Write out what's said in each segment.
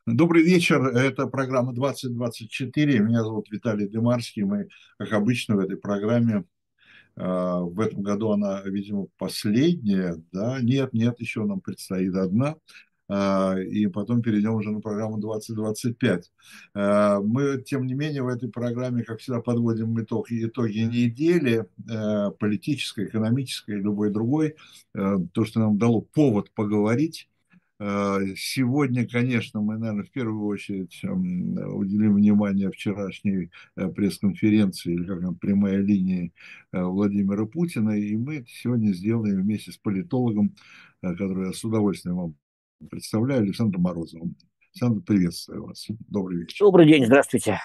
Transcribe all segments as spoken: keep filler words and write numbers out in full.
Добрый вечер. Это программа двадцать двадцать четыре. Меня зовут Виталий Дымарский. Мы, как обычно, в этой программе, э, в этом году она, видимо, последняя, да? Нет, нет, еще нам предстоит одна. Э, И потом перейдем уже на программу двадцать двадцать пять. Э, Мы, тем не менее, в этой программе, как всегда, подводим итог, итоги недели, э, политической, экономической, любой другой. Э, То, что нам дало повод поговорить. Э, Сегодня, конечно, мы, наверное, в первую очередь эм, уделим внимание вчерашней э, пресс-конференции, или как там, прямая линия э, Владимира Путина. И мы это сегодня сделаем вместе с политологом, э, который я с удовольствием вам представляю, Александром Морозовым. Александр, приветствую вас. Добрый вечер. Добрый день, здравствуйте.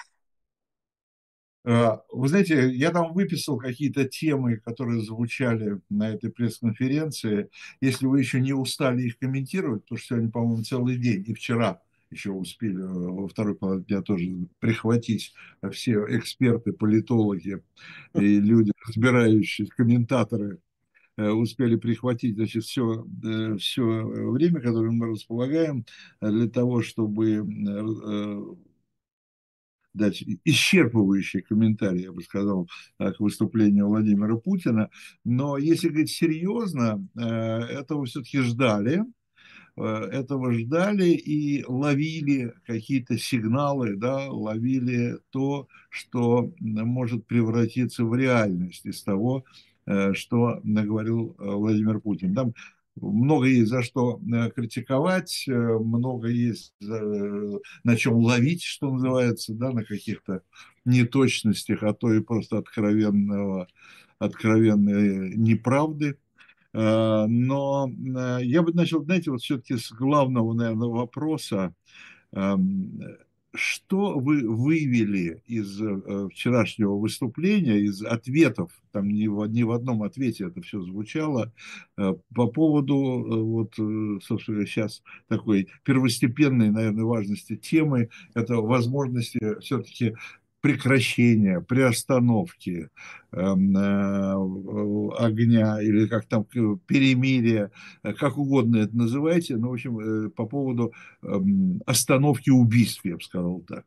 Э, Вы знаете, я там выписал какие-то темы, которые звучали на этой пресс-конференции. Если вы еще не устали их комментировать, потому что сегодня, по-моему, целый день, и вчера еще успели э, во второй половине дня тоже прихватить все эксперты, политологи и люди, разбирающиеся, комментаторы, э, успели прихватить, значит, все, все время, которое мы располагаем, э, для того, чтобы э, э, дать исчерпывающий комментарий, я бы сказал, к выступлению Владимира Путина. Но если говорить серьезно, э, этого все-таки ждали, э, этого ждали и ловили какие-то сигналы, да, ловили то, что может превратиться в реальность из того, э, что наговорил э, Владимир Путин. Там много есть за что э, критиковать, э, много есть за- на чем ловить, что называется, да, на каких-то неточностях, а то и просто откровенного, откровенной неправды. Э, Но э, я бы начал, знаете, вот все-таки с главного, наверное, вопроса. Эм, Что вы вывели из э, вчерашнего выступления, из ответов, там ни в, ни в одном ответе это все звучало, э, по поводу, э, вот, э, собственно, сейчас такой первостепенной, наверное, важности темы, это возможности все-таки прекращения, приостановки эм, э, огня или как там э, перемирия, э, как угодно это называйте, но, в общем, э, по поводу эм, остановки убийств, я бы сказал так.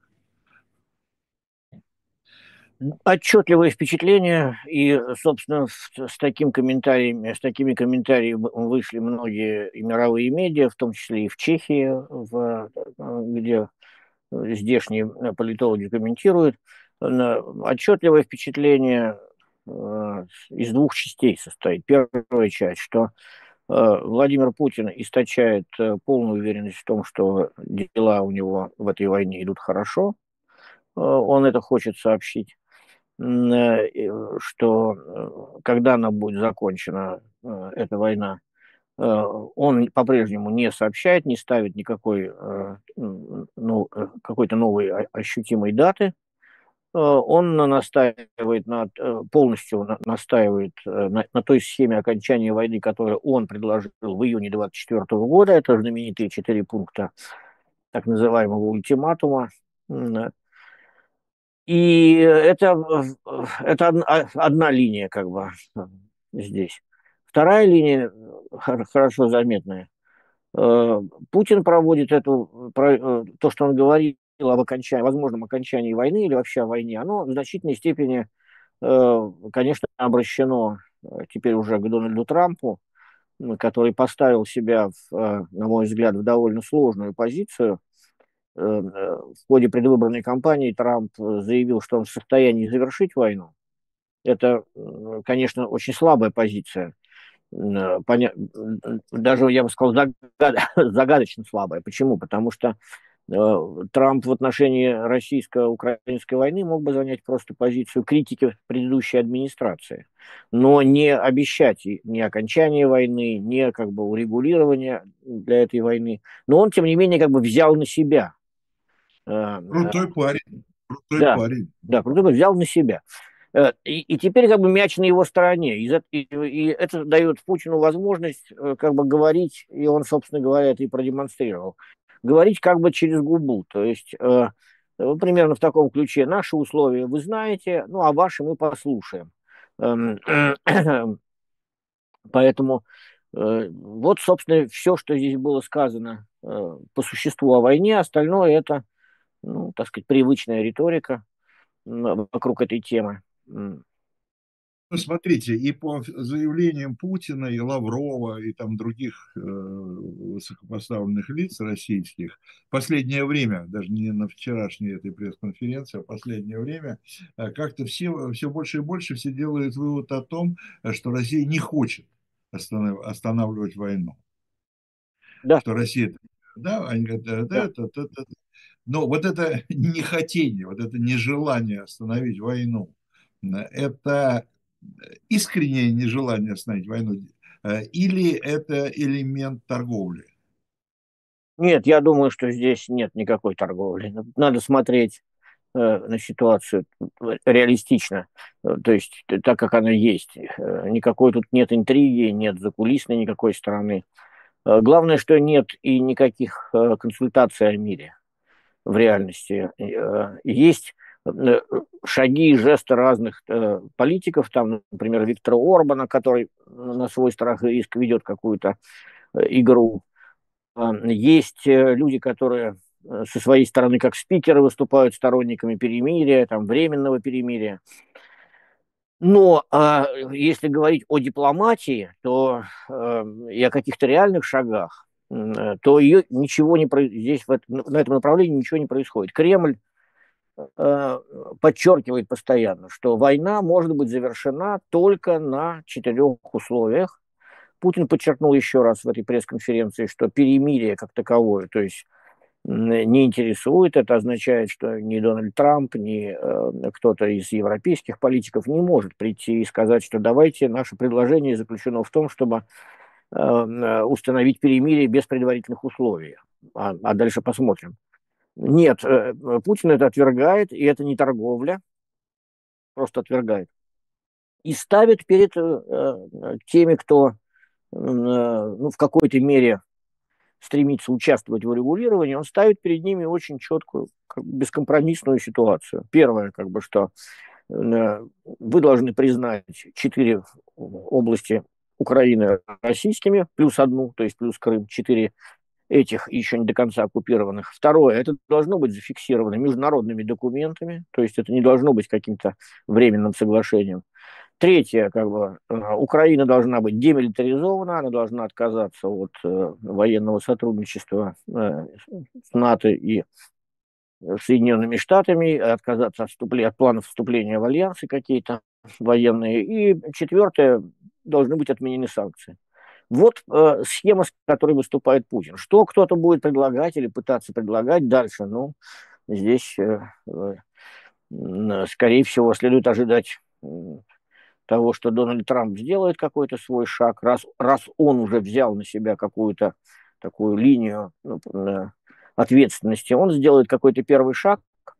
Отчетливые впечатления, и, собственно, с, с таким комментариями, с такими комментариями вышли многие и мировые медиа, в том числе и в Чехии, в, где здешние политологи комментируют. Отчетливое впечатление э, из двух частей состоит. Первая часть, что э, Владимир Путин источает э, полную уверенность в том, что дела у него в этой войне идут хорошо. Э, он это хочет сообщить. Э, что э, когда она будет закончена, э, эта война, э, он по-прежнему не сообщает, не ставит никакой э, ну, э, какой-то новой ощутимой даты. Э, Он настаивает на, э, полностью на- настаивает э, на, на той схеме окончания войны, которую он предложил в июне двадцать четвёртого года. Это знаменитые четыре пункта так называемого ультиматума. И это, это одна линия, как бы, здесь. Вторая линия, хорошо заметная. Э, Путин проводит эту, про- э, то, что он говорил об окончании, возможном окончании войны или вообще о войне, оно в значительной степени, э, конечно, обращено э, теперь уже к Дональду Трампу, который поставил себя, в, э, на мой взгляд, в довольно сложную позицию. Э, в ходе предвыборной кампании Трамп заявил, что он в состоянии завершить войну. Это, э, конечно, очень слабая позиция. Э, поня- Даже, я бы сказал, загад- загадочно слабая. Почему? Потому что э, Трамп в отношении российско-украинской войны мог бы занять просто позицию критики предыдущей администрации, но не обещать ни окончания войны, ни как бы урегулирования для этой войны. Но он, тем не менее, как бы взял на себя э, Крутой парень, крутой да, парень. да, Прудомов взял на себя. Э, И, и теперь как бы мяч на его стороне. И, за- и- и это дает Путину возможность э, как бы говорить, и он, собственно говоря, это и продемонстрировал, говорить как бы через губу. То есть э, э, примерно в таком ключе: наши условия вы знаете, ну а ваши мы послушаем. Эм, Поэтому э, вот, собственно, все, что здесь было сказано по существу о войне, остальное это, ну, так сказать, привычная риторика вокруг этой темы. Ну, смотрите, и по заявлениям Путина, и Лаврова, и там других э, высокопоставленных лиц российских, последнее время, даже не на вчерашней этой пресс-конференции, а последнее время, э, как-то все, все больше и больше все делают вывод о том, что Россия не хочет останов, останавливать войну. Да, Что Россия, да, они говорят, да, да. да, да, да, да. Но вот это нехотение, вот это нежелание остановить войну, это искреннее нежелание остановить войну, э, или это элемент торговли? Нет, я думаю, что здесь нет никакой торговли. Надо смотреть э, на ситуацию реалистично, э, то есть так, как она есть. Э, никакой тут нет интриги, нет закулисной никакой стороны. Э, главное, что нет и никаких э, консультаций о мире в реальности. Э, есть э, шаги и жесты разных э, политиков, там, например, Виктора Орбана, который на свой страх и риск ведет какую-то э, игру. Есть э, люди, которые э, со своей стороны, как спикеры, выступают сторонниками перемирия, там, временного перемирия. Но а, если говорить о дипломатии, то э, и о каких-то реальных шагах, э, то ее ничего не про... здесь в этом, на этом направлении ничего не происходит. Кремль э, подчеркивает постоянно, что война может быть завершена только на четырех условиях. Путин подчеркнул еще раз в этой пресс-конференции, что перемирие как таковое, то есть не интересует. Это означает, что ни Дональд Трамп, ни э, кто-то из европейских политиков не может прийти и сказать, что давайте, наше предложение заключено в том, чтобы э, установить перемирие без предварительных условий, а, а дальше посмотрим. Нет, э, Путин это отвергает, и это не торговля, просто отвергает. И ставит перед э, теми, кто э, ну, в какой-то мере стремится участвовать в урегулировании, он ставит перед ними очень четкую, как бы бескомпромиссную ситуацию. Первое, как бы, что э, вы должны признать четыре области Украины российскими, плюс одну, то есть плюс Крым, четыре этих еще не до конца оккупированных. Второе, это должно быть зафиксировано международными документами, то есть это не должно быть каким-то временным соглашением. Третье, как бы, Украина должна быть демилитаризована, она должна отказаться от э, военного сотрудничества э, с НАТО и Соединенными Штатами, отказаться от, вступления, от планов вступления в альянсы какие-то военные. И четвертое, должны быть отменены санкции. Вот э, схема, с которой выступает Путин. Что кто-то будет предлагать или пытаться предлагать дальше, ну, здесь, э, э, скорее всего, следует ожидать того, что Дональд Трамп сделает какой-то свой шаг, раз, раз он уже взял на себя какую-то такую линию ну, ответственности, он сделает какой-то первый шаг,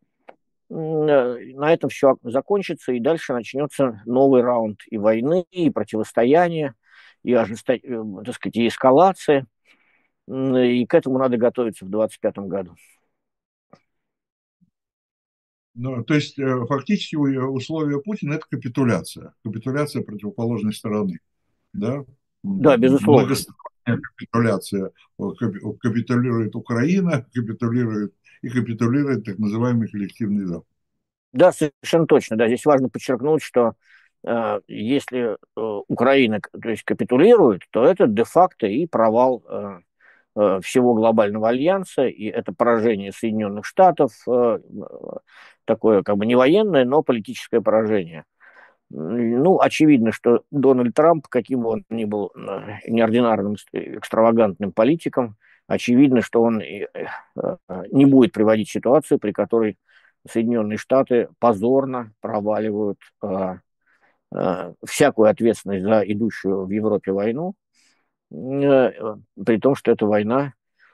на этом все закончится, и дальше начнется новый раунд и войны, и противостояния, и, ожесто... так сказать, и эскалации, и к этому надо готовиться в двадцать пятом году. Ну, то есть э, фактически условия Путина – это капитуляция, капитуляция противоположной стороны, да? Да, безусловно. Многосторонняя капитуляция. Капитулирует Украина, капитулирует и капитулирует так называемый коллективный Запад. Да, совершенно точно. Да, здесь важно подчеркнуть, что э, если э, Украина, то есть, капитулирует, то это де-факто и провал э, э, всего глобального альянса, и это поражение Соединенных Штатов, э, такое как бы не военное, но политическое поражение. Ну, очевидно, что Дональд Трамп, каким бы он ни был э, неординарным, экстравагантным политиком, очевидно, что он э, э, не будет приводить ситуацию, при которой Соединенные Штаты позорно проваливают э, э, всякую ответственность за идущую в Европе войну, э, при том, что эта война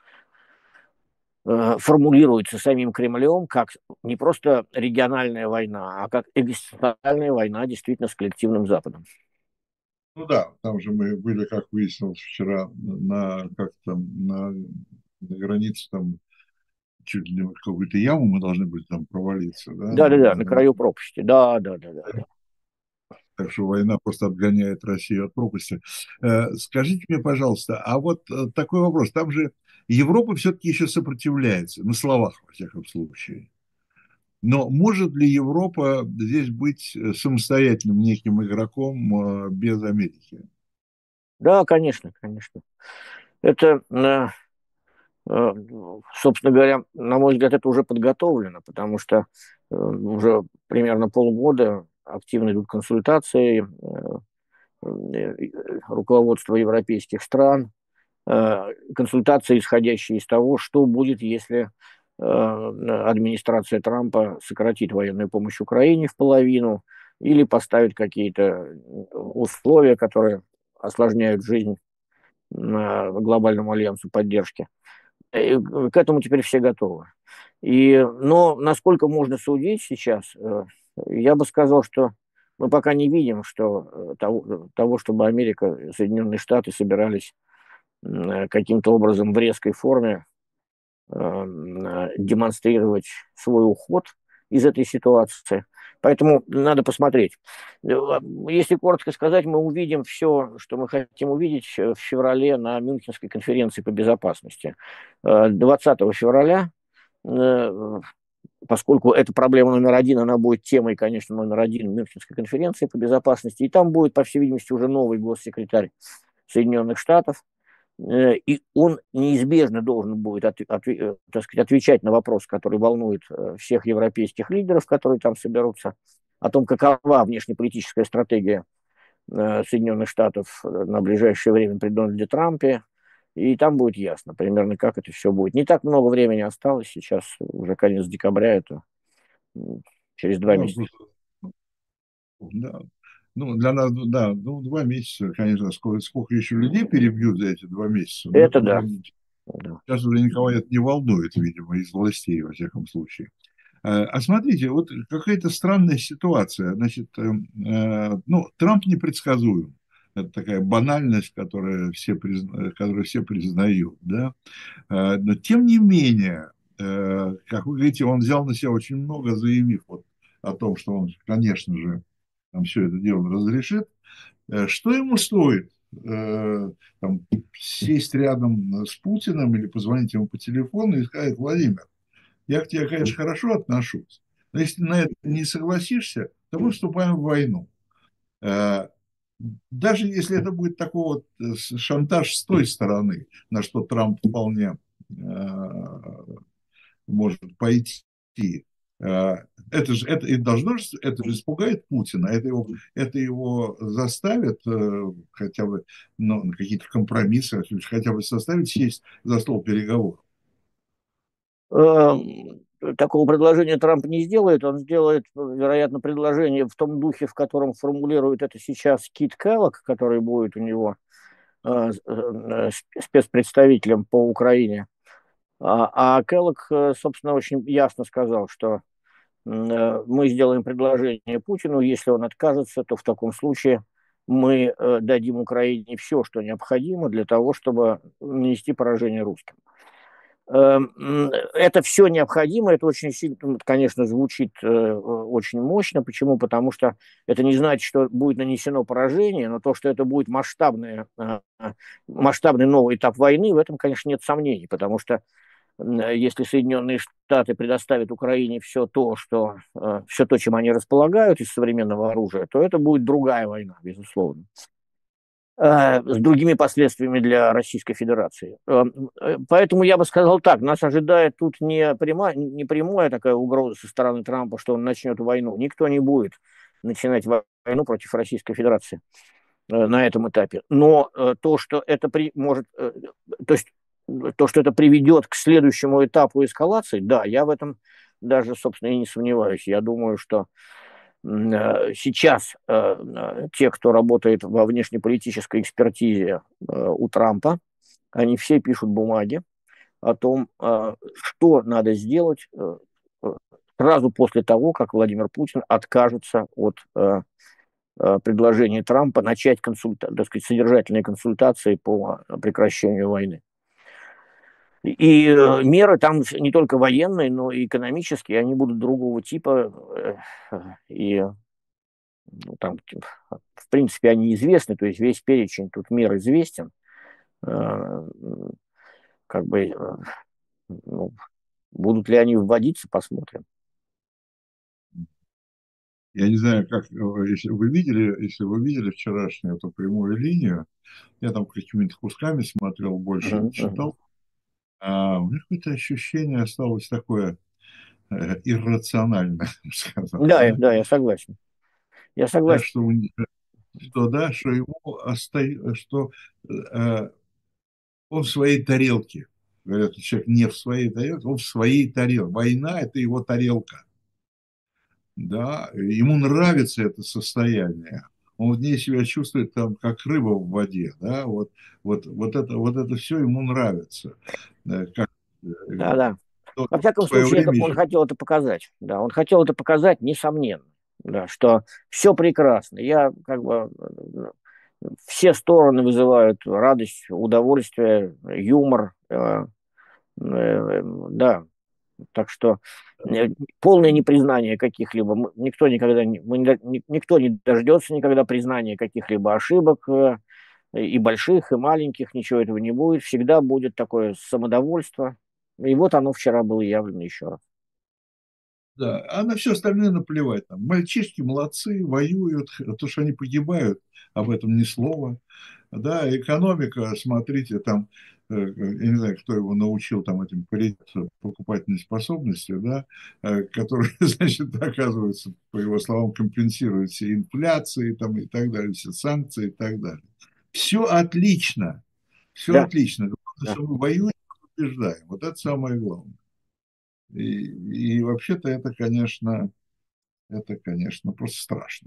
э, формулируется самим Кремлем как не просто региональная война, а как экзистенциальная война действительно с коллективным Западом. Ну да, там же мы были, как выяснилось вчера, на как там на, на границе там чуть ли не в какую-то яму мы должны были там провалиться, да? Да-да-да, на краю пропасти. Да, да, да, да. Так что война просто отгоняет Россию от пропасти. Э, Скажите мне, пожалуйста, а вот э, такой вопрос. Там же Европа все-таки еще сопротивляется, на словах, во всяком случае. Но может ли Европа здесь быть самостоятельным неким игроком без Америки? Да, конечно, конечно. Это, э, э, собственно говоря, на мой взгляд, это уже подготовлено, потому что э, уже примерно полгода активно идут консультации э, э, руководства европейских стран, э, консультации, исходящие из того, что будет, если э, администрация Трампа сократит военную помощь Украине в половину или поставит какие-то условия, которые осложняют жизнь э, глобальному альянсу поддержки. И к этому теперь все готовы. И, но насколько можно судить сейчас, э, я бы сказал, что мы пока не видим, что э, того, того, чтобы Америка, Соединенные Штаты собирались э, каким-то образом в резкой форме э, демонстрировать свой уход из этой ситуации. Поэтому надо посмотреть. Если коротко сказать, мы увидим все, что мы хотим увидеть в феврале на Мюнхенской конференции по безопасности. двадцатого февраля, поскольку это проблема номер один, она будет темой, конечно, номер один Мюнхенской конференции по безопасности, и там будет, по всей видимости, уже новый госсекретарь Соединенных Штатов, и он неизбежно должен будет от, от, так сказать, отвечать на вопрос, который волнует всех европейских лидеров, которые там соберутся, о том, какова внешнеполитическая стратегия Соединенных Штатов на ближайшее время при Дональде Трампе, и там будет ясно примерно, как это все будет. Не так много времени осталось, сейчас уже конец декабря, это через два Да, месяца. да. Ну, для нас, да, ну, два месяца, конечно, сколько, сколько еще людей перебьют за эти два месяца, но это Это уже да. не, Да. сейчас уже никого это не волнует, видимо, из властей, во всяком случае. А а смотрите, вот какая-то странная ситуация. Значит, э, э, ну, Трамп непредсказуем. Это такая банальность, которая все, призна, которую все признают, да. Э, Но тем не менее, э, как вы говорите, он взял на себя очень много, заявив вот о том, что он, конечно же, там все это дело разрешит. Э, Что ему стоит э, там, сесть рядом с Путиным или позвонить ему по телефону и сказать: Владимир, я к тебе, конечно, хорошо отношусь, но если на это не согласишься, то мы вступаем в войну. Э, Даже если это будет такой вот э, шантаж с той стороны, на что Трамп вполне э, может пойти, э, это же это и должно же, это же испугает Путина, это его, это его заставит э, хотя бы ну, на какие-то компромиссы, хотя бы составить сесть за стол переговоров. Эм, Такого предложения Трамп не сделает. Он сделает, вероятно, предложение в том духе, в котором формулирует это сейчас Кит Келлог, который будет у него э, э, спецпредставителем по Украине. А, а Келлог, э, собственно, очень ясно сказал, что э, мы сделаем предложение Путину, если он откажется, то в таком случае мы э, дадим Украине все, что необходимо для того, чтобы нанести поражение русским. Это все необходимо, это очень сильно, конечно, звучит э, очень мощно. Почему? Потому что это не значит, что будет нанесено поражение, но то, что это будет масштабный, э, масштабный новый этап войны, в этом, конечно, нет сомнений, потому что если Соединенные Штаты предоставят Украине все то, что, э, все то, чем они располагают из современного оружия, то это будет другая война, безусловно, с другими последствиями для Российской Федерации. Поэтому я бы сказал так, нас ожидает тут не прямая, не прямая такая угроза со стороны Трампа, что он начнет войну. Никто не будет начинать войну против Российской Федерации на этом этапе. Но то, что это при, может, то есть то, что это приведет к следующему этапу эскалации, да, я в этом даже, собственно, и не сомневаюсь. Я думаю, что сейчас э, те, кто работает во внешнеполитической экспертизе э, у Трампа, они все пишут бумаги о том, э, что надо сделать э, сразу после того, как Владимир Путин откажется от э, э, предложения Трампа начать консульта- так сказать, содержательные консультации по прекращению войны. И э, меры там не только военные, но и экономические, они будут другого типа. Э, и ну, там, в принципе, они известны, то есть весь перечень тут мер известен. как бы, э, ну, будут ли они вводиться, посмотрим. Я не знаю, как, э, если вы видели, если вы видели вчерашнюю эту прямую линию, я там какими-то кусками смотрел, больше не Мгм, мгм. читал, а у меня какое-то ощущение осталось такое э, иррациональное, я бы сказал, Да, я- да, да, я согласен. Я да, согласен. что, у не- что, да, что ему оста- что э, он в своей тарелке. Говорят, человек не в своей тарелке, он в своей тарелке. Война – это его тарелка. Да, ему нравится это состояние. Он в ней себя чувствует там, как рыба в воде. Да, вот, вот, вот, это, вот это все ему нравится. Да, как, э, Да, да. ну, Во в всяком свое случае, это, время он еще. хотел это показать. Да, он хотел это показать, несомненно. Да, что все прекрасно. Я как бы э, все стороны вызывают радость, удовольствие, юмор. э, э, Да, так что э, полное непризнание каких-либо, мы- никто никогда не, мы не до- ни- никто не дождется никогда признания каких-либо ошибок, э, и больших, и маленьких, ничего этого не будет. Всегда будет такое самодовольство. И вот оно вчера было явлено еще раз. Да, а на все остальное наплевать. Там, мальчишки молодцы, воюют, то, что они погибают, об этом ни слова. Да, экономика, смотрите, там, э, я не знаю, кто его научил там этим кредитам покупательной способности, да, э, которые, значит, оказывается, по его словам, компенсируют все инфляции там, и так далее, все санкции и так далее. Все отлично, все Да, отлично. Главное, да. что мы воюем, побеждаем. Вот это самое главное. И, и вообще-то это, конечно, это, конечно, просто страшно.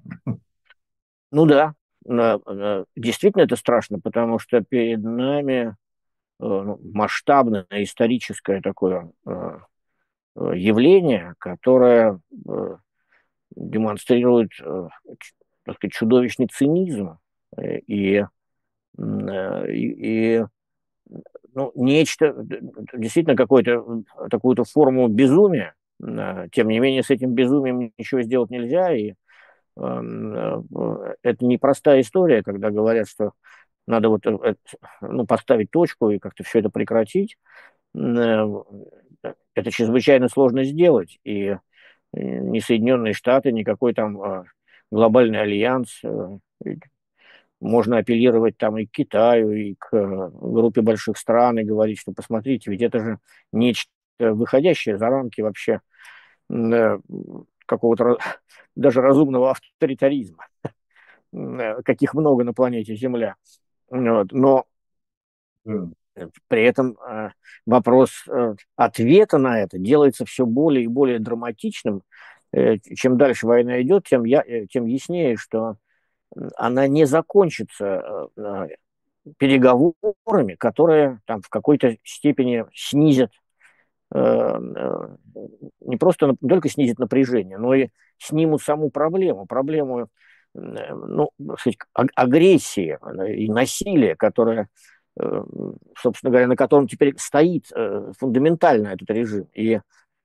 Ну да, на- на- действительно это страшно, потому что перед нами э, ну, масштабное историческое такое э, э, явление, которое э, демонстрирует э, ч- так сказать, чудовищный цинизм э, и, м, э, и, и, ну, нечто, д- д- действительно какую-то м, такую-то форму безумия. Э, Тем не менее, с этим безумием ничего сделать нельзя, и эм, э, это непростая история, когда говорят, что надо вот э, э, ну, поставить точку и как-то все это прекратить. Э, Это чрезвычайно сложно сделать, и э, ни Соединенные Штаты, никакой там э, глобальный альянс. э, и Можно апеллировать там и к Китаю, и к э, группе больших стран, и говорить, что посмотрите, ведь это же нечто выходящее за рамки вообще э, какого-то ра- даже разумного авторитаризма, э, каких много на планете Земля. Вот. Но Да, э, при этом э, вопрос э, ответа на это делается все более и более драматичным. Э, Чем дальше война идет, тем, я, э, тем яснее, что она не закончится э, переговорами, которые там в какой-то степени снизят, э, э, не просто не только снизят напряжение, но и снимут саму проблему, проблему, э, ну, так сказать, а- агрессии э, и насилия, которое, э, собственно говоря, на котором теперь стоит э, фундаментально этот режим. И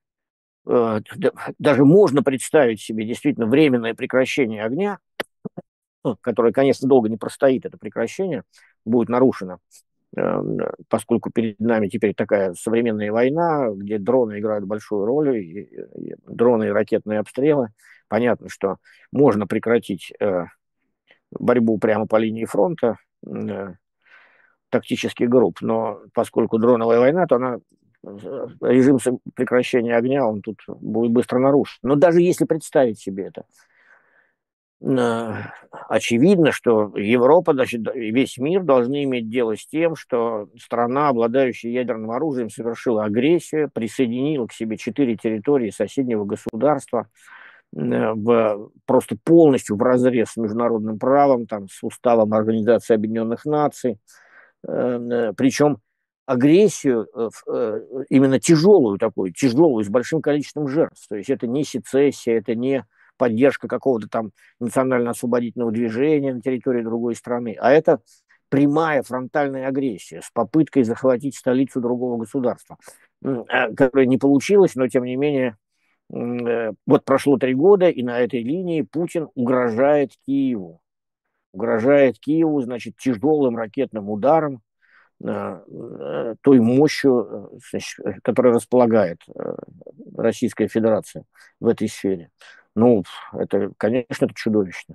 э, даже можно представить себе действительно временное прекращение огня, ну, которое, конечно, долго не простоит, это прекращение будет нарушено, э, поскольку перед нами теперь такая современная война, где дроны играют большую роль, и, и дроны и ракетные обстрелы. Понятно, что можно прекратить э, борьбу прямо по линии фронта э, тактических групп, но поскольку дроновая война, то она э, режим прекращения огня, он тут будет быстро нарушен. Но даже если представить себе это, э, очевидно, что Европа, значит, и весь мир должны иметь дело с тем, что страна, обладающая ядерным оружием, совершила агрессию, присоединила к себе четыре территории соседнего государства, э, в, просто полностью в разрез с международным правом, там, с уставом Организации Объединенных Наций, э, э, причем агрессию э, э, именно тяжелую такую, тяжелую, с большим количеством жертв. То есть это не сецессия, это не поддержка какого-то там национально-освободительного движения на территории другой страны, а это прямая фронтальная агрессия с попыткой захватить столицу другого государства, э, которая не получилась, но тем не менее э, вот прошло три года, и на этой линии Путин угрожает Киеву. Угрожает Киеву, значит, тяжелым ракетным ударом, той мощью, значит, которой располагает Российская Федерация в этой сфере. Ну, это, конечно, это чудовищно.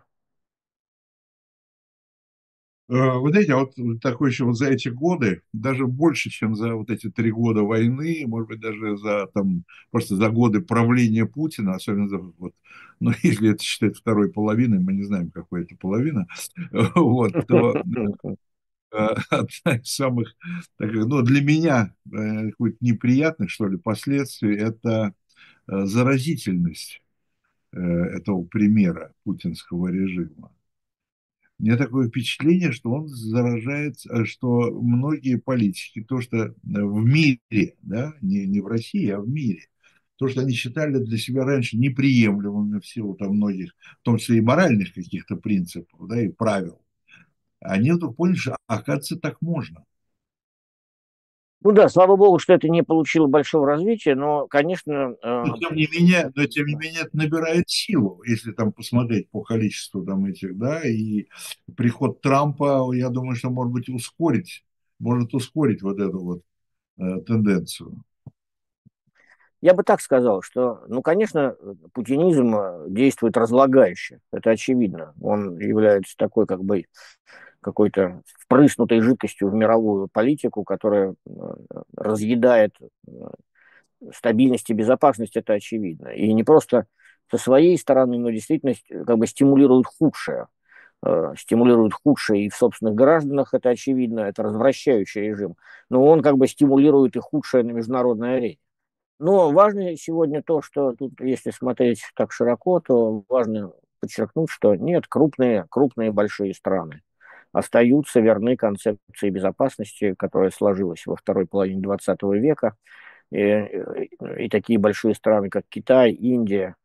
Вы знаете, вот такой еще вот за эти годы, даже больше, чем за вот эти три года войны, может быть, даже за там, просто за годы правления Путина, особенно за вот, ну, если это считать второй половиной, мы не знаем, какой это половина, вот, то одна из самых, ну, для меня каких-то неприятных, что ли, последствий – это заразительность этого примера путинского режима. У меня такое впечатление, что он заражает, что многие политики, то, что в мире, да, не, не в России, а в мире, то, что они считали для себя раньше неприемлемыми в силу там многих, в том числе и моральных каких-то принципов, да, и правил, они вдруг поняли, что, оказывается, так можно. Ну да, слава богу, что это не получило большого развития, но, конечно... Э, но, тем не менее, но тем не менее это набирает силу, если там посмотреть по количеству там этих, да, и приход Трампа, я думаю, что может быть ускорить, может ускорить вот эту вот э, тенденцию. Я бы так сказал, что, ну, конечно, путинизм действует разлагающе, это очевидно. Он является такой, как бы, какой-то впрыснутой жидкостью в мировую политику, которая разъедает стабильность и безопасность, это очевидно. И не просто со своей стороны, но действительно как бы стимулирует худшее. Стимулирует худшее и в собственных гражданах, это очевидно, это развращающий режим. Но он как бы стимулирует и худшее на международной арене. Но важно сегодня то, что тут, если смотреть так широко, то важно подчеркнуть, что нет, крупные, крупные большие страны остаются верны концепции безопасности, которая сложилась во второй половине двадцатого века. И, и такие большие страны, как Китай, Индия,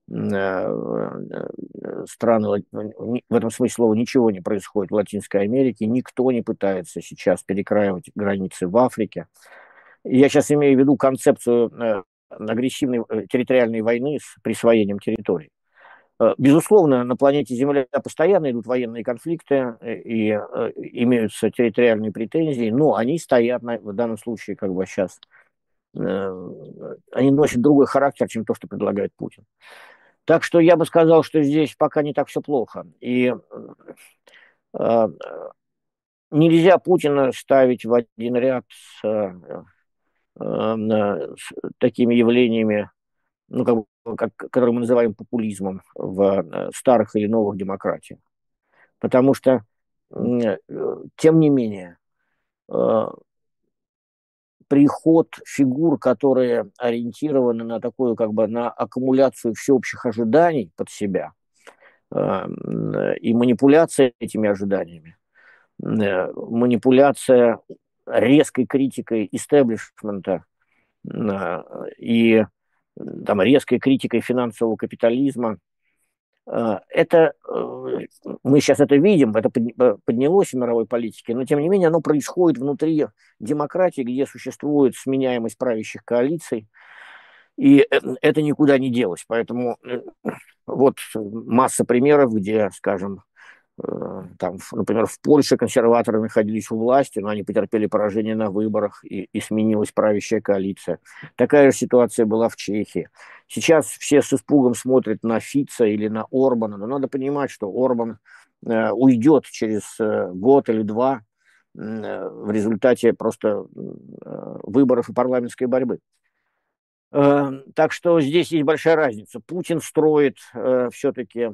страны, в этом смысле слова ничего не происходит в Латинской Америке, никто не пытается сейчас перекраивать границы в Африке. Я сейчас имею в виду концепцию э, агрессивной э, территориальной войны с присвоением территорий. Э, безусловно, на планете Земля постоянно идут военные конфликты э, и э, имеются территориальные претензии, но они стоят на, в данном случае как бы сейчас, э, они носят другой характер, чем то, что предлагает Путин. Так что я бы сказал, что здесь пока не так все плохо. И э, нельзя Путина ставить в один ряд с э, с такими явлениями, ну, как, как, которые мы называем популизмом в старых или новых демократиях. Потому что, тем не менее, приход фигур, которые ориентированы на такую, как бы, на аккумуляцию всеобщих ожиданий под себя и манипуляция этими ожиданиями, манипуляция резкой критикой истеблишмента и там, резкой критикой финансового капитализма. Это, мы сейчас это видим, это поднялось в мировой политике, но тем не менее оно происходит внутри демократии, где существует сменяемость правящих коалиций, и это никуда не делось. Поэтому вот масса примеров, где, скажем, там, например, в Польше консерваторы находились у власти, но они потерпели поражение на выборах, и, и сменилась правящая коалиция. Такая же ситуация была в Чехии. Сейчас все с испугом смотрят на Фица или на Орбана, но надо понимать, что Орбан э, уйдет через э, год или два э, в результате просто э, выборов и парламентской борьбы. Э, так что здесь есть большая разница. Путин строит э, все-таки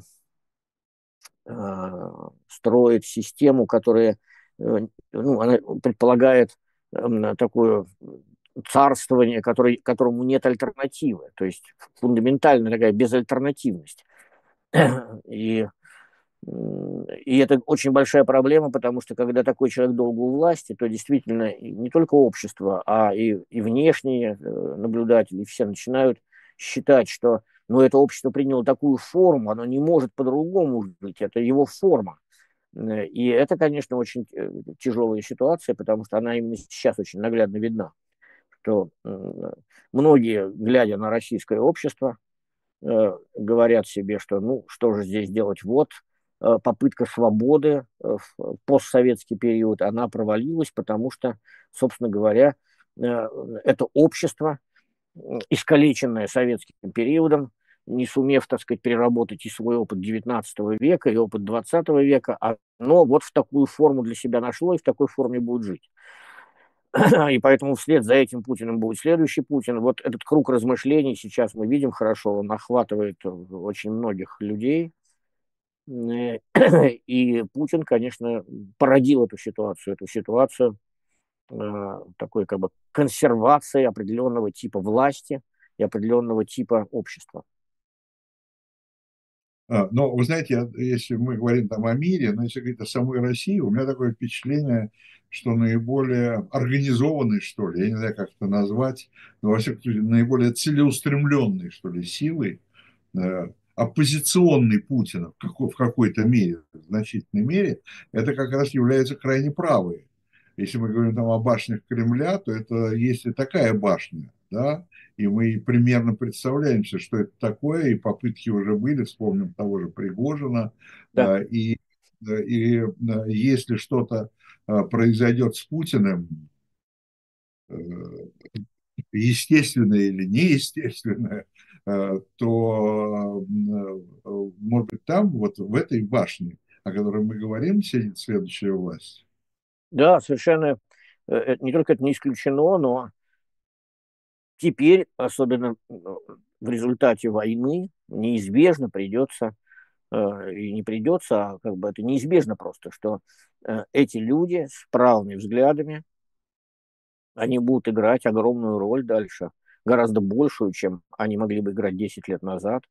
строит систему, которая, ну, она предполагает такое царствование, который, которому нет альтернативы, то есть фундаментальная такая безальтернативность. И, и это очень большая проблема, потому что когда такой человек долго у власти, то действительно не только общество, а и, и внешние наблюдатели все начинают считать, что, ну, это общество приняло такую форму, оно не может по-другому быть, это его форма. И это, конечно, очень тяжелая ситуация, потому что она именно сейчас очень наглядно видна, что многие, глядя на российское общество, говорят себе, что, ну, что же здесь делать, вот, попытка свободы в постсоветский период, она провалилась, потому что, собственно говоря, это общество, искалеченное советским периодом, не сумев, так сказать, переработать и свой опыт девятнадцатого века, и опыт двадцатого века, оно вот в такую форму для себя нашло и в такой форме будет жить. И поэтому вслед за этим Путиным будет следующий Путин. Вот этот круг размышлений сейчас мы видим хорошо, он охватывает очень многих людей. И Путин, конечно, породил эту ситуацию, эту ситуацию такой как бы консервации определенного типа власти и определенного типа общества. А, но, вы знаете, если мы говорим там о мире, но если говорить о самой России, у меня такое впечатление, что наиболее организованные, что ли, я не знаю, как это назвать, но, во всяком случае, наиболее целеустремленные, что ли, силы, э, оппозиционный Путина в какой-то мере, в значительной мере, это как раз являются крайне правые. Если мы говорим там о башнях Кремля, то это есть и такая башня, да, и мы примерно представляемся, что это такое, и попытки уже были, вспомним того же Пригожина, Да. и, и если что-то произойдет с Путиным, естественное или неестественное, то, может быть, там, вот в этой башне, о которой мы говорим, сидит следующая власть. Да, совершенно, не только это не исключено, но теперь, особенно в результате войны, неизбежно придется, и не придется, а как бы это неизбежно просто, что эти люди с правыми взглядами, они будут играть огромную роль дальше, гораздо большую, чем они могли бы играть десять лет назад.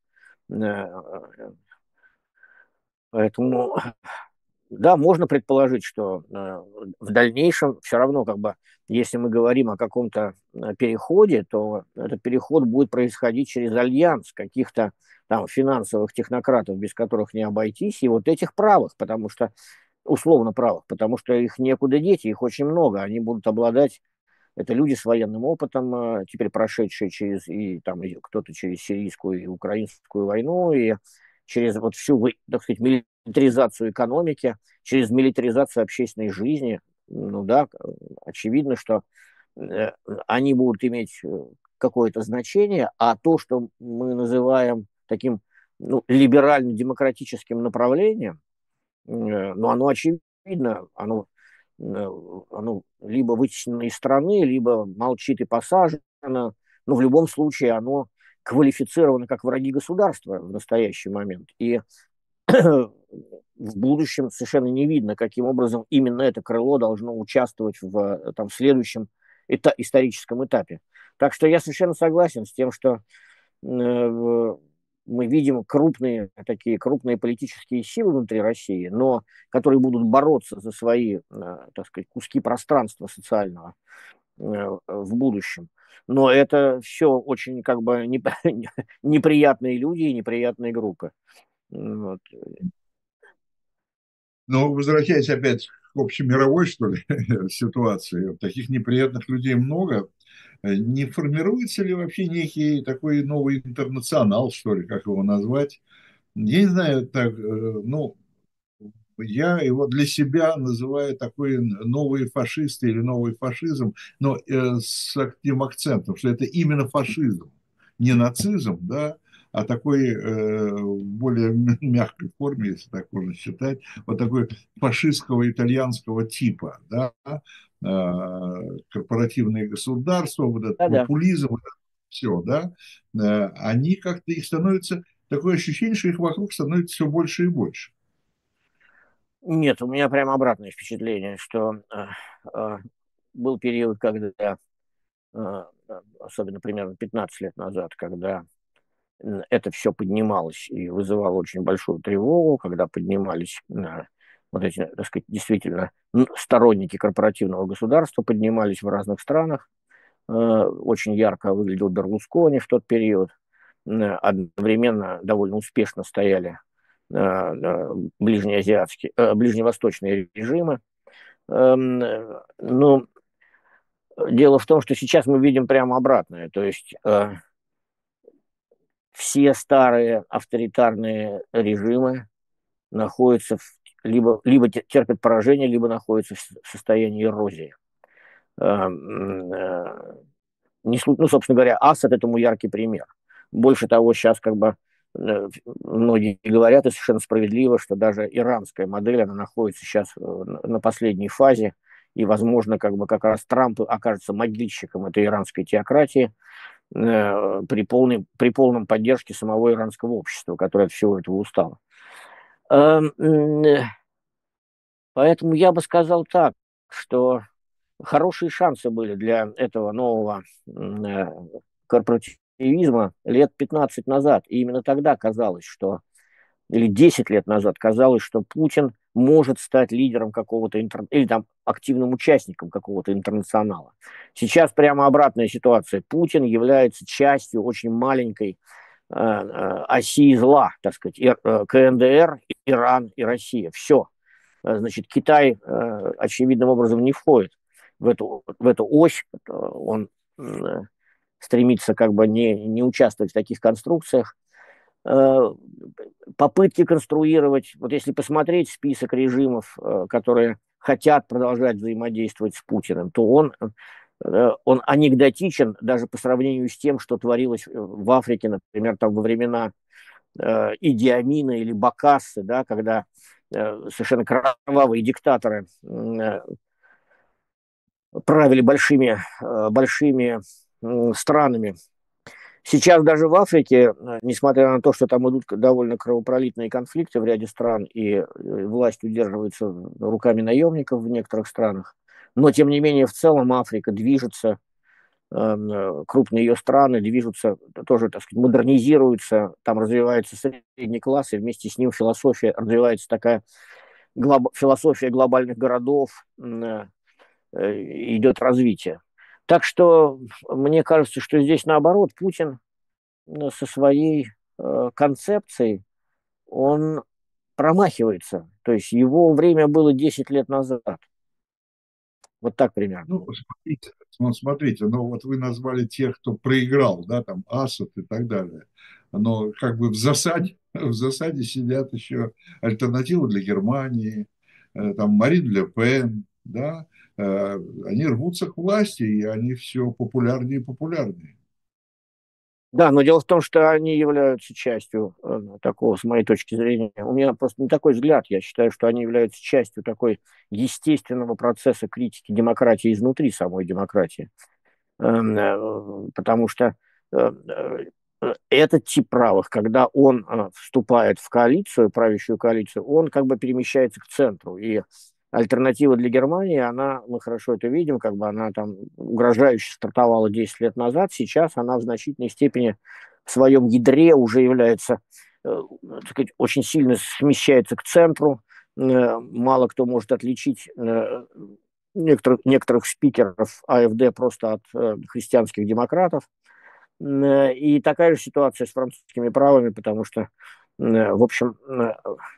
Поэтому, да, можно предположить, что в дальнейшем все равно, как бы, если мы говорим о каком-то переходе, то этот переход будет происходить через альянс каких-то там финансовых технократов, без которых не обойтись, и вот этих правых, потому что, условно правых, потому что их некуда деть, их очень много, они будут обладать. Это люди с военным опытом, теперь прошедшие через, и там кто-то через сирийскую и украинскую войну, и через вот всю, так сказать, милитаризацию экономики, через милитаризацию общественной жизни. Ну да, очевидно, что они будут иметь какое-то значение, а то, что мы называем таким, ну, либерально-демократическим направлением, ну, оно очевидно, оно оно либо вытеснено из страны, либо молчит и посажено. Но в любом случае оно квалифицировано как враги государства в настоящий момент. И в будущем совершенно не видно, каким образом именно это крыло должно участвовать в, там, в следующем эта- историческом этапе. Так что я совершенно согласен с тем, что э, мы видим крупные такие крупные политические силы внутри России, но которые будут бороться за свои, так сказать, куски пространства социального в будущем. Но это все очень как бы неприятные люди и неприятные группы. Вот. Но возвращаясь опять к общемировой, что ли, ситуации, таких неприятных людей много. Не формируется ли вообще некий такой новый интернационал, что ли, как его назвать? Я не знаю, так, ну, я его для себя называю такой новые фашисты или новый фашизм, но с таким акцентом, что это именно фашизм, не нацизм, да, а такой э, более мягкой форме, если так можно считать, вот такой фашистского итальянского типа, да, э, корпоративные государства, вот этот Да-да. популизм, вот это все, да, э, они как-то, их становится, такое ощущение, что их вокруг становится все больше и больше. Нет, у меня прямо обратное впечатление, что э, э, был период, когда, э, особенно примерно пятнадцать лет назад, когда это все поднималось и вызывало очень большую тревогу, когда поднимались э, вот эти, так сказать, действительно сторонники корпоративного государства, поднимались в разных странах. Э, очень ярко выглядел Берлускони в тот период. Э, одновременно довольно успешно стояли э, э, ближнеазиатские, э, ближневосточные режимы. Эм, э, Но дело в том, что сейчас мы видим прямо обратное. То есть э, все старые авторитарные режимы, находится в, либо, либо терпит поражение, либо находится в состоянии эрозии. Не, ну, собственно говоря, Асад этому яркий пример. Больше того, сейчас как бы многие говорят, и совершенно справедливо, что даже иранская модель, она находится сейчас на последней фазе, и, возможно, как бы как раз Трамп окажется могильщиком этой иранской теократии э, при, полной, при полном поддержке самого иранского общества, которое от всего этого устало. Э, э, поэтому я бы сказал так, что хорошие шансы были для этого нового э, корпоративизма лет пятнадцать назад. И именно тогда казалось, что, или десять лет назад казалось, что Путин может стать лидером какого-то, интер... или там активным участником какого-то интернационала. Сейчас прямо обратная ситуация. Путин является частью очень маленькой э, э, оси зла, так сказать, и, э, КНДР, Иран и Россия. Все. Значит, Китай э, очевидным образом не входит в эту, в эту ось. Он э, стремится как бы не, не участвовать в таких конструкциях. Э, попытки конструировать, вот если посмотреть список режимов, э, которые хотят продолжать взаимодействовать с Путиным, то он, э, он анекдотичен даже по сравнению с тем, что творилось в Африке, например, там во времена э, Иди Амина или Бокассы, да, когда э, совершенно кровавые диктаторы э, правили большими, э, большими э, странами. Сейчас даже в Африке, несмотря на то, что там идут довольно кровопролитные конфликты в ряде стран, и власть удерживается руками наемников в некоторых странах, но, тем не менее, в целом Африка движется, крупные ее страны движутся, тоже, так сказать, модернизируются, там развивается средний класс, и вместе с ним философия, развивается такая глоб, философия глобальных городов, идет развитие. Так что мне кажется, что здесь наоборот Путин со своей э, концепцией, он промахивается. То есть его время было десять лет назад. Вот так примерно. Ну, смотрите, ну, смотрите, ну вот вы назвали тех, кто проиграл, да, там Асад и так далее. Но как бы в засаде, в засаде сидят еще альтернативы для Германии, э, там Марин Ле Пен, да, э, они рвутся к власти, и они все популярнее и популярнее. Да, но дело в том, что они являются частью э, такого, с моей точки зрения. У меня просто не такой взгляд. Я считаю, что они являются частью такой естественного процесса критики демократии изнутри самой демократии. Эм, э, потому что э, э, этот тип правых, когда он э, вступает в коалицию, правящую коалицию, он как бы перемещается к центру. И альтернатива для Германии, она, мы хорошо это видим, как бы она там угрожающе стартовала десять лет назад, сейчас она в значительной степени в своем ядре уже является, э, так сказать, очень сильно смещается к центру. Э, мало кто может отличить э, некоторых, некоторых спикеров АФД просто от э, христианских демократов. Э, и такая же ситуация с французскими правыми, потому что, э, в общем, э,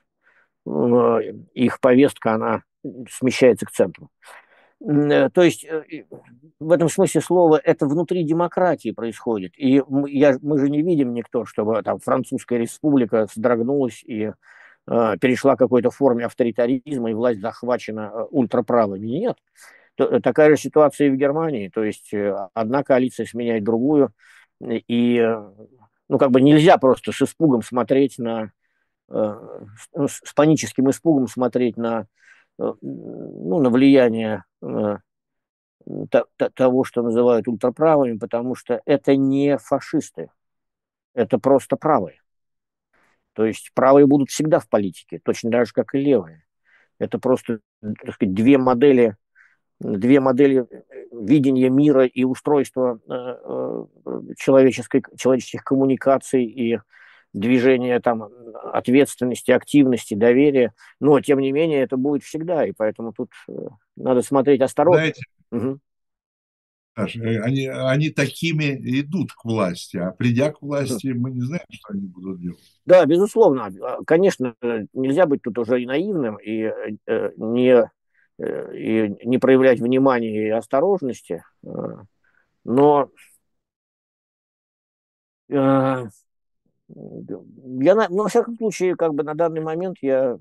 э, их повестка, она смещается к центру. Э, То есть э, в этом смысле слова это внутри демократии происходит. И мы, я, мы же не видим никто, чтобы там Французская республика содрогнулась и э, перешла к какой-то форме авторитаризма, и власть захвачена э, ультраправыми. Нет. Т- Такая же ситуация и в Германии. То есть э, одна коалиция сменяет другую. И э, ну, как бы нельзя просто с испугом смотреть на э, с, с паническим испугом смотреть на, э, ну, на влияние э, т- т- того, что называют ультраправыми, потому что это не фашисты, это просто правые. То есть правые будут всегда в политике, точно так же, как и левые. Это просто, так сказать, две модели, две модели видения мира и устройства э, человеческой, человеческих коммуникаций и движения там, ответственности, активности, доверия. Но, тем не менее, это будет всегда, и поэтому тут э, надо смотреть осторожно. Знаете, Угу. Саша, э, они, они такими идут к власти, а придя к власти, мы не знаем, что они будут делать. Да, безусловно. А, конечно, нельзя быть тут уже и наивным, и, э, не, э, и не проявлять внимания и осторожности. Э, но э, Я, на, ну, во всяком случае, как бы на данный момент я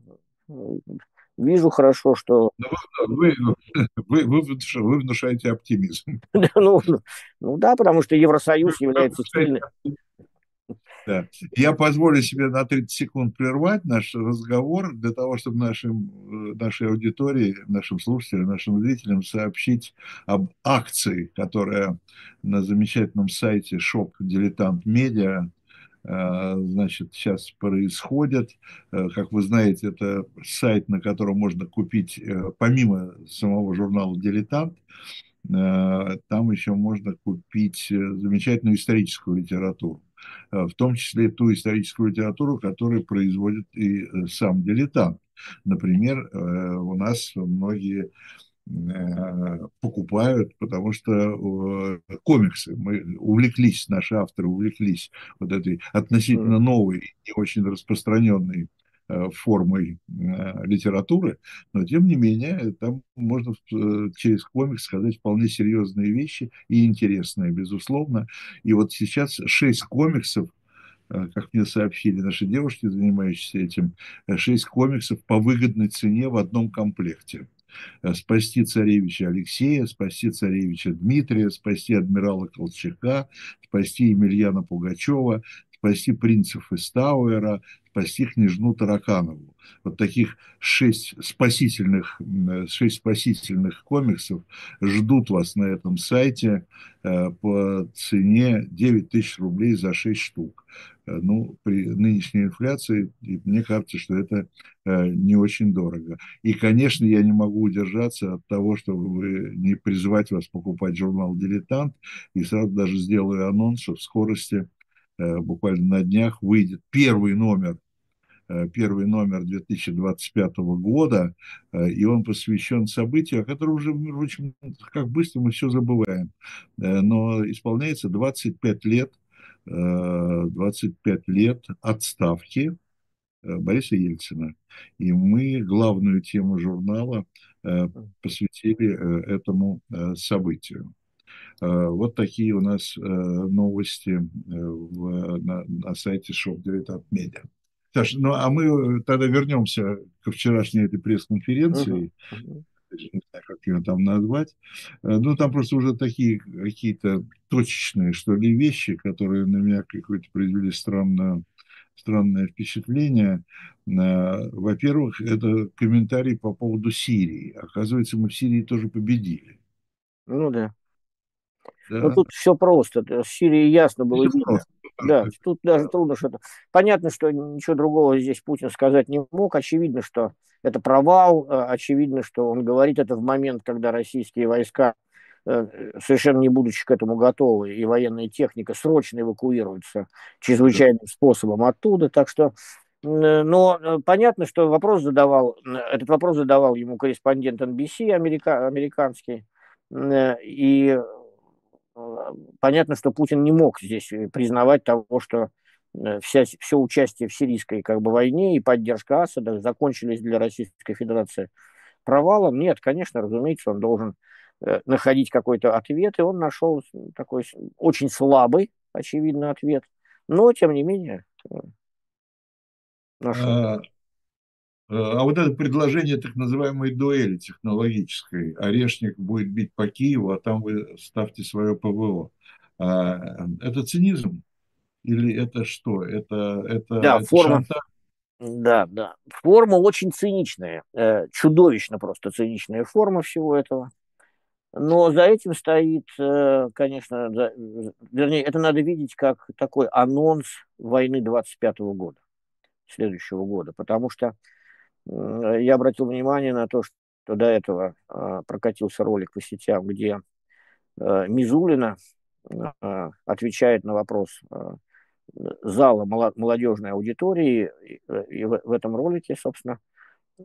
вижу хорошо, что... Вы, вы, вы, вы внушаете оптимизм. ну, ну да, потому что Вы, Евросоюз вы является внушаете сильным. Да. Я позволю себе на тридцать секунд прервать наш разговор для того, чтобы нашим, э, нашей аудитории, нашим слушателям, нашим зрителям сообщить об акции, которая на замечательном сайте Shop Dilettant Media, э, значит, сейчас происходит. Э, Как вы знаете, это сайт, на котором можно купить, э, помимо самого журнала «Дилетант», э, там еще можно купить э, замечательную историческую литературу, э, в том числе ту историческую литературу, которую производит и э, сам «Дилетант». Например, э, у нас многие э, покупают, потому что э, комиксы, мы увлеклись, наши авторы увлеклись вот этой относительно новой и очень распространенной э, формой э, литературы, но тем не менее там можно э, через комикс сказать вполне серьезные вещи и интересные, безусловно. И вот сейчас шесть комиксов, э, как мне сообщили наши девушки, занимающиеся этим, э, шесть комиксов по выгодной цене в одном комплекте. Э, спасти царевича Алексея, спасти царевича Дмитрия, спасти адмирала Колчака, спасти Емельяна Пугачева, спасти принцев из Тауэра, спасти княжну Тараканову. Вот таких шесть спасительных, шесть спасительных комиксов ждут вас на этом сайте э, по цене девять тысяч рублей за шесть штук. Э, Ну, при нынешней инфляции, мне кажется, что это э, не очень дорого. И, конечно, я не могу удержаться от того, чтобы не призвать вас покупать журнал «Дилетант». И сразу даже сделаю анонс, что в скорости, э, буквально на днях, выйдет первый номер, э, первый номер две тысячи двадцать пятого года, э, и он посвящен событию, о котором уже, в общем, как быстро мы все забываем. Э, Но исполняется двадцать пять лет, э, двадцать пять лет отставки э, Бориса Ельцина. И мы главную тему журнала э, посвятили э, этому э, событию. Э, Вот такие у нас э, новости э, в, на, на сайте Shop Dilettant Media. Саш, ну а мы тогда вернемся ко вчерашней этой пресс-конференции, не знаю, как ее там назвать. Э, Ну, там просто уже такие какие-то точечные, что ли, вещи, которые на меня какое-то произвели странное, странное впечатление. Э, Во-первых, это комментарий по поводу Сирии. Оказывается, мы в Сирии тоже победили. Ну да. Ну, Да, тут все просто. С Сирией ясно было все видно. просто. Да, тут даже трудно что-то... Понятно, что ничего другого здесь Путин сказать не мог. Очевидно, что это провал. э, Очевидно, что он говорит это в момент, когда российские войска, э, совершенно не будучи к этому готовы, и военная техника срочно эвакуируется Да. чрезвычайным способом оттуда. Так что, э, но э, понятно, что вопрос задавал, э, этот вопрос задавал ему корреспондент эн би си америка, американский. Э, И Э, понятно, что Путин не мог здесь э, признавать того, что э, вся, все участие в сирийской как бы, войне и поддержка Асада закончились для Российской Федерации провалом. Нет, конечно, разумеется, он должен э, находить какой-то ответ, и он нашел такой очень слабый, очевидно, ответ, но, тем не менее, э, нашел. А, а вот это предложение так называемой дуэли технологической. Орешник будет бить по Киеву, а там вы ставьте свое ПВО. А, Это цинизм? Или это что? Это, это, Да, это форма, шантаж? да, да. Форма очень циничная, э, чудовищно просто циничная форма всего этого. Но за этим стоит, э, конечно, за- вернее, это надо видеть как такой анонс войны двадцать пятого года, следующего года, потому что м, я обратил внимание на то, что до этого а, прокатился ролик по сетям, где а, Мизулина а, отвечает на вопрос а, зала мала- молодежной аудитории, и, и в, в этом ролике, собственно, э,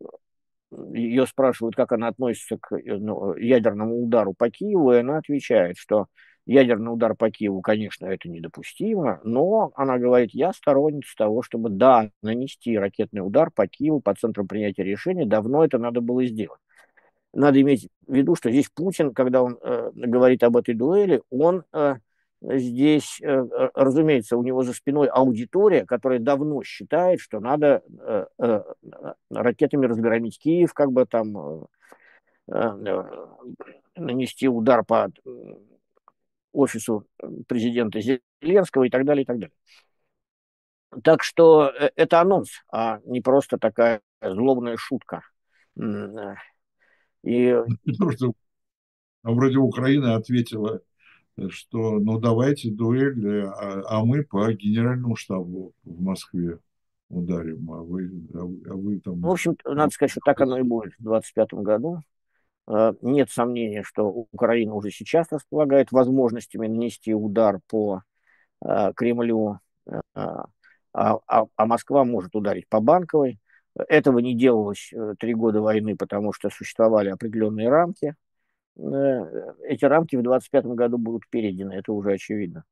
ее спрашивают, как она относится к э, ну, ядерному удару по Киеву, и она отвечает, что ядерный удар по Киеву, конечно, это недопустимо, но она говорит, я сторонница того, чтобы, да, нанести ракетный удар по Киеву, по центру принятия решений, давно это надо было сделать. Надо иметь в виду, что здесь Путин, когда он э, говорит об этой дуэли, он э, здесь, э, э, разумеется, у него за спиной аудитория, которая давно считает, что надо э, э, ракетами разгромить Киев, как бы там э, э, нанести удар по офису президента Зеленского и так далее, и так далее. Так что э, это анонс, а не просто такая злобная шутка. М, И Потому что а вроде Украина ответила, что ну давайте дуэль, э, а, а мы по генеральному штабу в Москве ударим, а вы, а вы, а вы в там... общем, надо сказать, что так оно и будет в двадцать пятом году. Э, Нет сомнения, что Украина уже сейчас располагает возможностями нанести удар по э, Кремлю, э, а, а, а Москва может ударить по Банковой. Этого не делалось э, три года войны, потому что существовали определенные рамки. Э, Эти рамки в двадцать пятом году будут перейдены, это уже очевидно.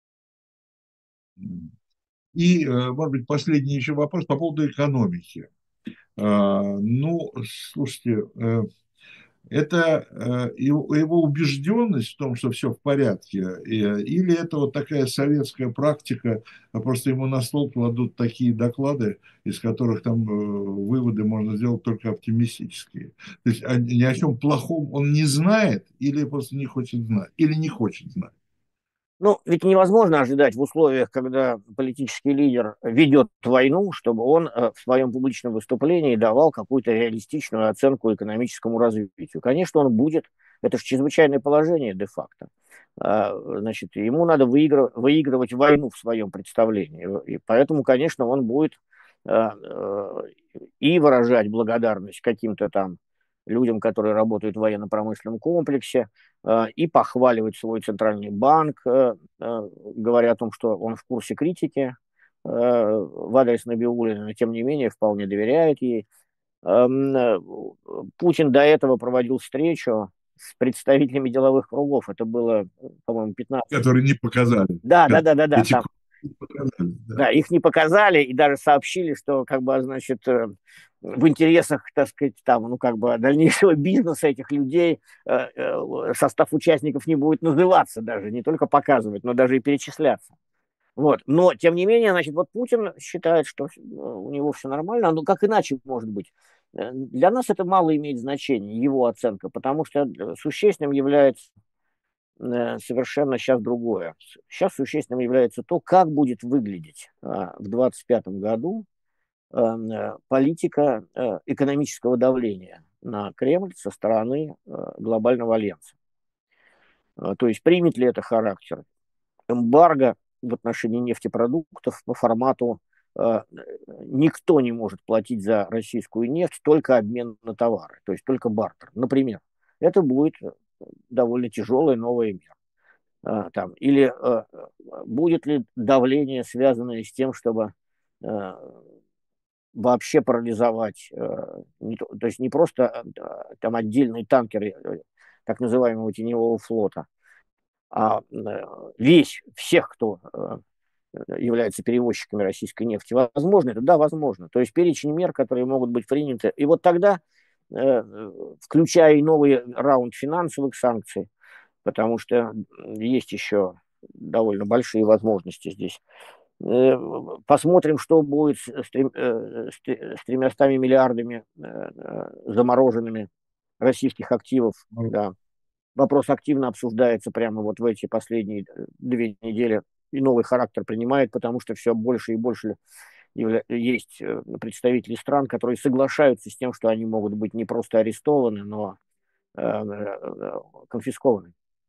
И, э, может быть, последний еще вопрос по поводу экономики. А, Ну, слушайте, э, это э, его, его убежденность в том, что все в порядке, и- или это вот такая советская практика, а просто ему на стол кладут такие доклады, из которых там э, выводы можно сделать только оптимистические. То есть а ни о чем плохом он не знает, или просто не хочет знать, или не хочет знать. Ну, ведь невозможно ожидать в условиях, когда политический лидер ведет войну, чтобы он э, в своем публичном выступлении давал какую-то реалистичную оценку экономическому развитию. Конечно, он будет, это же чрезвычайное положение де-факто. А, Значит, ему надо выигрывать, выигрывать войну в своем представлении. И поэтому, конечно, он будет э, э, и выражать благодарность каким-то там людям, которые работают в военно-промышленном комплексе, э, и похваливать свой центральный банк, э, э, говоря о том, что он в курсе критики э, в адрес Набиуллиной, но тем не менее вполне доверяет ей. Эм, э, Путин до этого проводил встречу с представителями деловых кругов. Это было, по-моему, пятнадцать. Которые не показали. Да, да, да, да, да. Эти Там круги не показали, да. да, их не показали и даже сообщили, что, как бы, значит, э, в интересах, так сказать, там, ну, как бы, дальнейшего бизнеса этих людей э, э, состав участников не будет называться даже, не только показывать, но даже и перечисляться. Вот. Но, тем не менее, значит, вот Путин считает, что э, у него все нормально, ну, как иначе может быть? Э, Для нас это мало имеет значения, его оценка, потому что э, существенным является э, совершенно сейчас другое. Сейчас существенным является то, как будет выглядеть а, в двадцать пятом году а, э, политика э, экономического давления на Кремль со стороны э, глобального альянса. А, То есть примет ли это характер эмбарго в отношении нефтепродуктов по формату э, никто не может платить за российскую нефть, только обмен на товары, то есть только бартер, например. Это будет довольно тяжелая новая мера. А, там, или а, будет ли давление, связанное с тем, чтобы а, вообще парализовать, а, не то, то есть не просто а, там отдельные танкеры э, так называемого теневого флота, а а, весь, всех, кто а, является перевозчиками российской нефти. Возможно это? Да, возможно. То есть перечень мер, которые могут быть приняты. И вот тогда, э, включая и новый раунд финансовых санкций, потому что есть еще довольно большие возможности здесь. Э, Посмотрим, что будет с трем- э, с тремястами миллиардами э, э, замороженными российских активов. Да. Вопрос активно обсуждается прямо вот в эти последние э, две недели и новый характер принимает, потому что все больше и больше явля- есть э, представителей стран, которые соглашаются с тем, что они могут быть не просто арестованы, но э, э, конфискованы.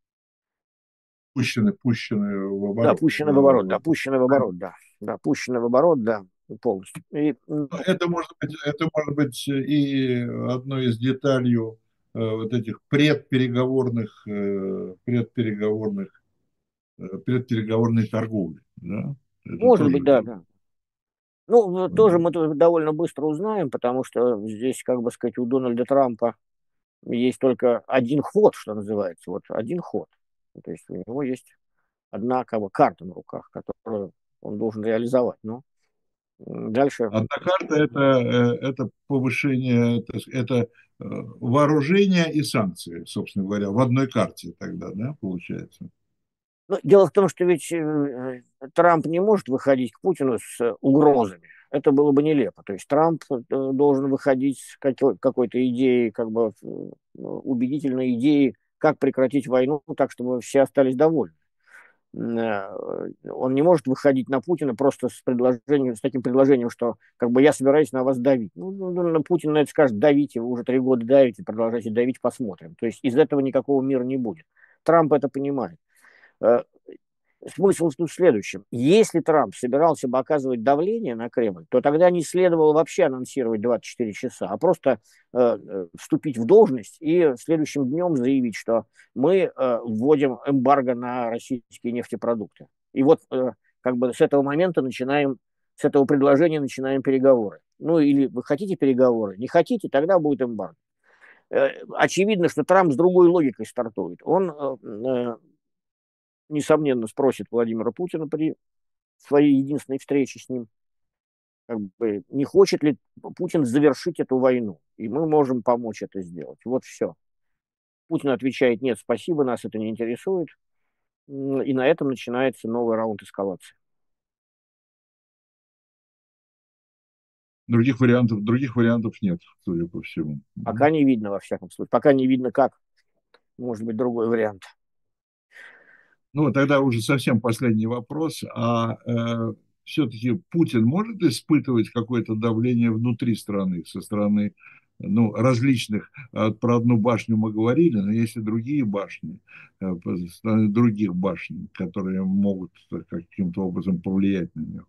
Пущены, пущены в Да, оборот. пущены в оборот, да, Э, пущены в оборот, да. Да, пущены в оборот, да, полностью. И, м, Это может быть, это может быть и одной из деталей э, вот этих предпереговорных, э, предпереговорных, э, предпереговорной торговли. Да? Это может быть, тоже. да, да. Ну, в- тоже э, мы тут довольно быстро узнаем, потому что здесь, как бы сказать, у Дональда Трампа есть только один ход, что называется, вот один ход. Ну, то есть у него есть одна, как бы, карта на руках, которую он должен реализовать. Но м, дальше, Одна карта это, э, это повышение, это, это э, вооружение и санкции, собственно говоря, в одной карте тогда, да, получается. Ну, дело в том, что ведь э, Трамп не может выходить к Путину с э, угрозами. Это было бы нелепо. То есть Трамп э, должен выходить с какой- какой-то идеей, как бы э, убедительной идеей, как прекратить войну так, чтобы все остались довольны. Э, Он не может выходить на Путина просто с предложением, с таким предложением, что как бы я собираюсь на вас давить. Ну, ну, ну, Путин на это скажет: давите, вы уже три года давите, продолжайте давить, посмотрим. То есть из этого никакого мира не будет. Трамп это понимает. Э, Смысл тут в следующем. Если Трамп собирался бы оказывать давление на Кремль, то тогда не следовало вообще анонсировать двадцать четыре часа, а просто э, э, вступить в должность и следующим днем заявить, что мы э, вводим эмбарго на российские нефтепродукты. И вот э, как бы с этого момента начинаем, с этого предложения начинаем переговоры. Ну или вы хотите переговоры, не хотите, тогда будет эмбарго. Э, очевидно, что Трамп с другой логикой стартует. Он э, э, несомненно, спросит Владимира Путина при своей единственной встрече с ним, как бы, не хочет ли Путин завершить эту войну, и мы можем помочь это сделать. Вот все. Путин отвечает: нет, спасибо, нас это не интересует, и на этом начинается новый раунд эскалации. Других вариантов, других вариантов нет, судя по всему. Пока не видно, во всяком случае. Пока не видно, как может быть другой вариант. Ну, тогда уже совсем последний вопрос. А э, все-таки Путин может испытывать какое-то давление внутри страны, со стороны, ну, различных? А про одну башню мы говорили, но есть и другие башни, э, со стороны других башен, которые могут каким-то образом повлиять на него.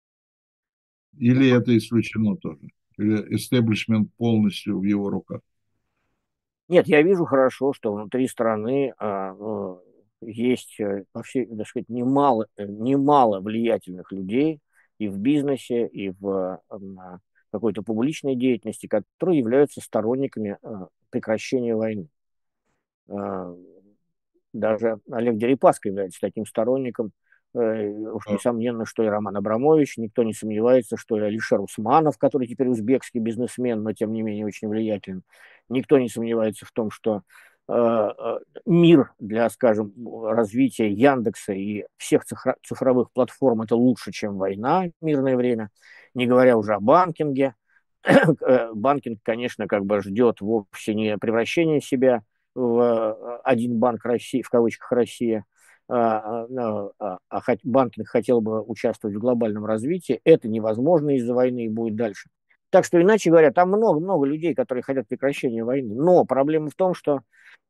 Или это исключено тоже? Или истеблишмент полностью в его руках? Нет, я вижу хорошо, что внутри страны а, ну, есть, э, вообще, так сказать, немало, э, немало влиятельных людей и в бизнесе, и в э, на какой-то публичной деятельности, которые являются сторонниками а, прекращения войны. А, Даже Олег Дерипаска является таким сторонником. Э, Уж А, несомненно, что и Роман Абрамович, никто не сомневается, что и Алишер Усманов, который теперь узбекский бизнесмен, но тем не менее очень влиятелен, никто не сомневается в том, что э, э, мир для, скажем, развития Яндекса и всех цифровых платформ — это лучше, чем война в мирное время, не говоря уже о банкинге. Банкинг, конечно, как бы ждет вовсе не превращения себя в один банк России, в кавычках Россия, а, а, а, а банкинг хотел бы участвовать в глобальном развитии. Это невозможно из-за войны и будет дальше. Так что, иначе говоря, там много-много людей, которые хотят прекращения войны. Но проблема в том, что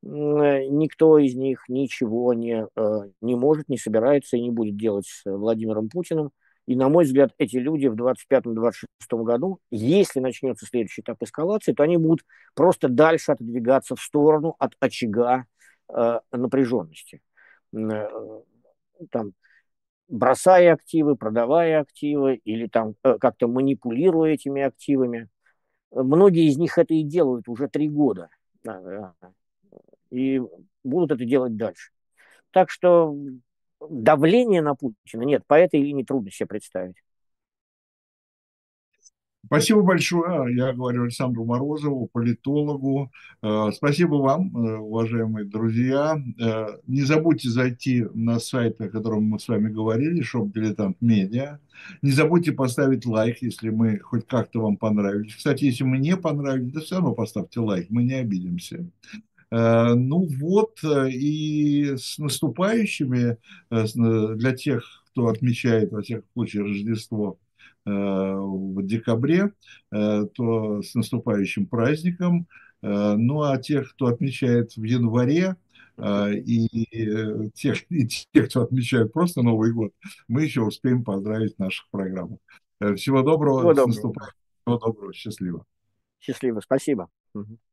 никто из них ничего не, не может, не собирается и не будет делать с Владимиром Путиным. И, на мой взгляд, эти люди в двадцать пятом — двадцать шестом году, если начнется следующий этап эскалации, то они будут просто дальше отодвигаться в сторону от очага э, напряженности. Э, там, бросая активы, продавая активы или там э, как-то манипулируя этими активами. Многие из них это и делают уже три года. Э, и будут это делать дальше. Так что давление на Путина нет, по этой линии трудно себе представить. Спасибо большое. Я говорю Александру Морозову, политологу. Э, Спасибо вам, э, уважаемые друзья. Э, Не забудьте зайти на сайт, о котором мы с вами говорили, Shop Дилетант Медиа. Не забудьте поставить лайк, если мы хоть как-то вам понравились. Кстати, если мы не понравились, да все равно поставьте лайк, мы не обидимся. Э, Ну вот, э, и с наступающими, э, с- э, для тех, кто отмечает, во всяком случае, Рождество э, в декабре, э, то с наступающим праздником. Э, Ну а тех, кто отмечает в январе, э, и э, тех, и тех, кто отмечает просто Новый год, мы еще успеем поздравить в наших программах. Э, Всего Всего доброго, с доброго. наступающим. Всего доброго, счастливо. Счастливо. Спасибо. Мгм.